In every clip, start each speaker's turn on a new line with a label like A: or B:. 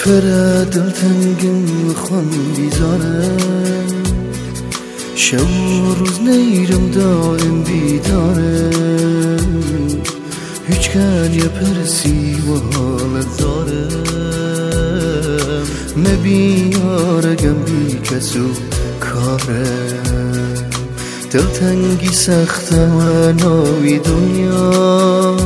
A: آخر دلتنگم خون بیزارم، شب و روز نیرم دائم بیدارم، هیچ کن یه پرسی و حالت دارم، مبیارگم بی کسو کارم، دلتنگی سخته و ناوی دنیا،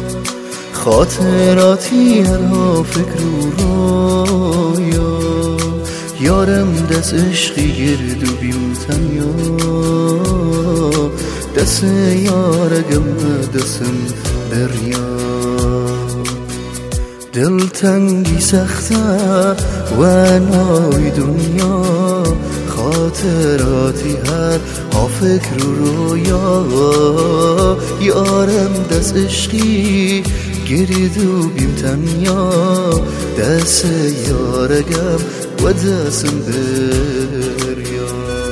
A: خاطراتی هرها فکر و رویا، یارم دست عشقی گرد و بیم تنیا، دست یارگم دستم دریا، دلتنگی سخته و نای دنیا، خاطراتی هر ها فکر و رویا، یارم دست عشقی گرد و بیم تنیا، دست یارگم و دستم دریا.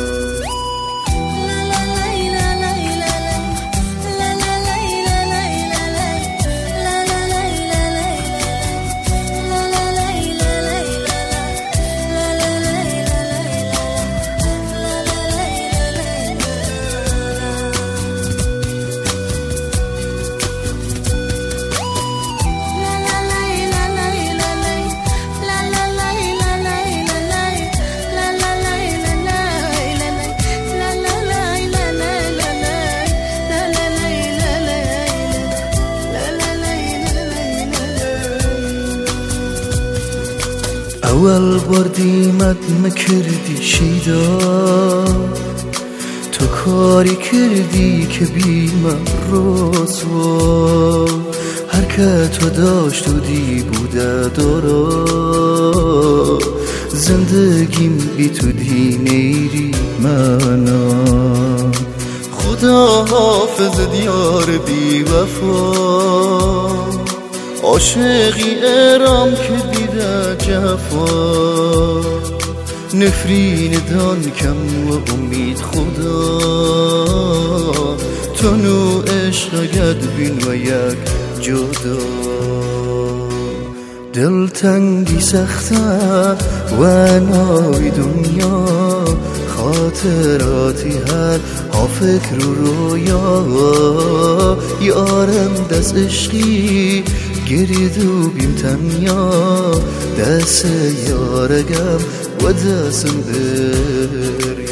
A: اول بار دیمت مکردی شیدا، تو کاری کردی که بی من رسوا، هر که تو داشت و دی بوده دارا، زندگیم بی تو دی نیری منا، خدا حافظ دیار بی وفا، عاشقی ارام که دیده جفا، نفرین دان کم و امید خدا، تو نو عشقت بین و یک جدا، دلتنگی سخته و نای دنیا، خاطراتی هر ها فکر و رویا، یارم دست عشقی گرد و بیم تنیا، دست یارگم و دستم دریا.